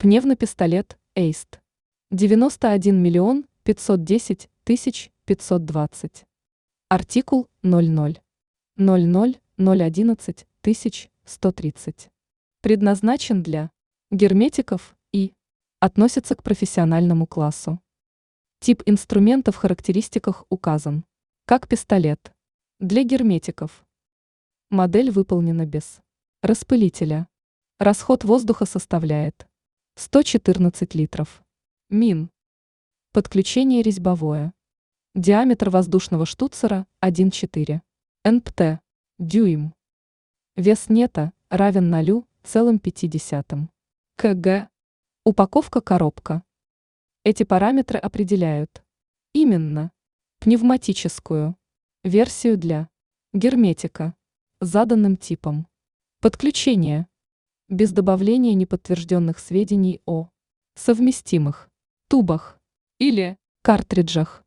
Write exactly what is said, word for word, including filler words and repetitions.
Пневмопистолет Эйст. девяносто один миллион пятьсот десять тысяч пятьсот двадцать. Артикул ноль ноль ноль ноль ноль одиннадцать тысяч сто тридцать. Предназначен для герметиков и относится к профессиональному классу. Тип инструмента в характеристиках указан как пистолет. Для герметиков. Модель выполнена без распылителя. Расход воздуха составляет сто четырнадцать литров. Мин. Подключение резьбовое. Диаметр воздушного штуцера один целых четыре десятых эн пэ тэ. Дюйм. Вес нета равен ноль целых пять десятых килограмма. Упаковка коробка. Эти параметры определяют именно пневматическую версию для герметика заданным типом. Подключение. Без добавления неподтвержденных сведений о совместимых тубах или картриджах.